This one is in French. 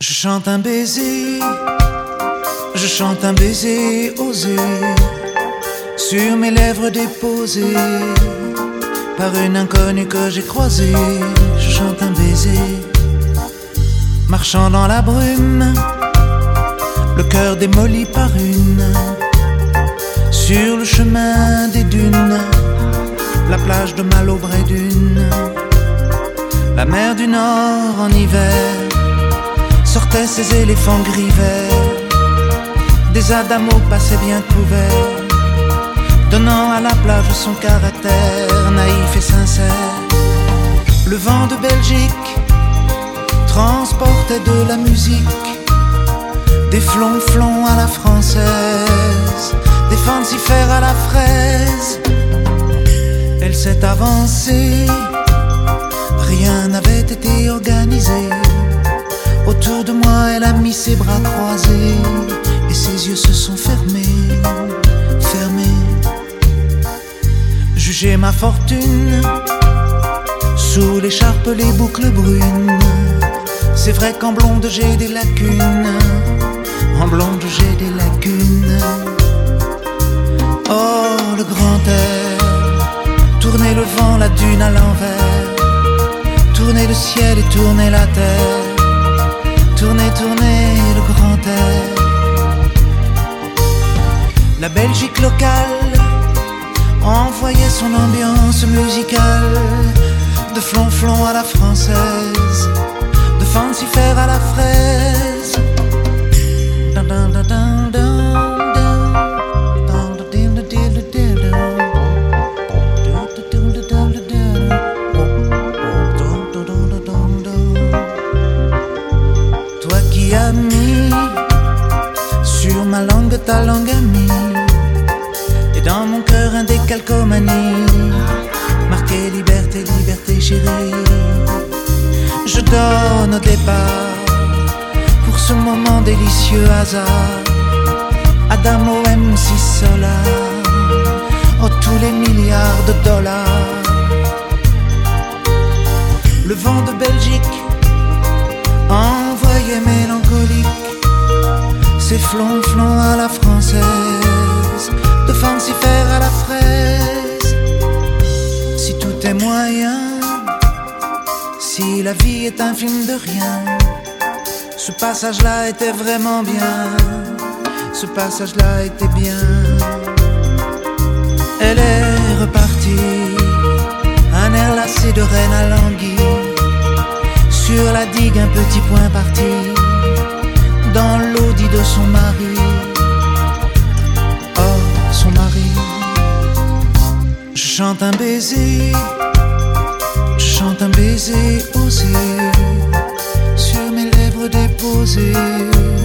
Je chante un baiser, je chante un baiser osé sur mes lèvres déposées par une inconnue que j'ai croisée. Je chante un baiser, marchant dans la brume, le cœur démoli par une, sur le chemin des dunes, la plage de Malaubré d'une, la mer du Nord en hiver sortaient ses éléphants gris verts, des adamos passaient bien couverts, donnant à la plage son caractère naïf et sincère. Le vent de Belgique transportait de la musique, des flonflons à la française, des fancifères à la fraise. Elle s'est avancée, rien n'avait été organisé. Autour de moi, elle a mis ses bras croisés et ses yeux se sont fermés, fermés. Jugez ma fortune, sous l'écharpe les boucles brunes. C'est vrai qu'en blonde j'ai des lacunes, en blonde j'ai des lacunes. Oh, le grand air, tourner le vent, la dune à l'envers, tourner le ciel et tourner la terre, tourner, tourner le grand air. La Belgique locale envoyait son ambiance musicale, de flonflon à la française, de fancifère à la fraise. Toi qui as mis sur ma langue ta langue amie, et dans mon cœur un décalcomanie, marqué liberté, liberté chérie. Je donne au départ pour ce moment délicieux hasard Adamo MC Solar, oh tous les milliards de dollars. Le vent de Belgique envoyait mélancolique ses flonflons à la française, de fancifère à la fraise. Si tout est moyen, si la vie est un film de rien, ce passage-là était vraiment bien, ce passage-là était bien. Elle est repartie, un air lassé de reine à languille, sur la digue un petit point parti, dans l'audit de son mari. Oh, son mari. Je chante un baiser, je chante un baiser osé sur mes lèvres déposées.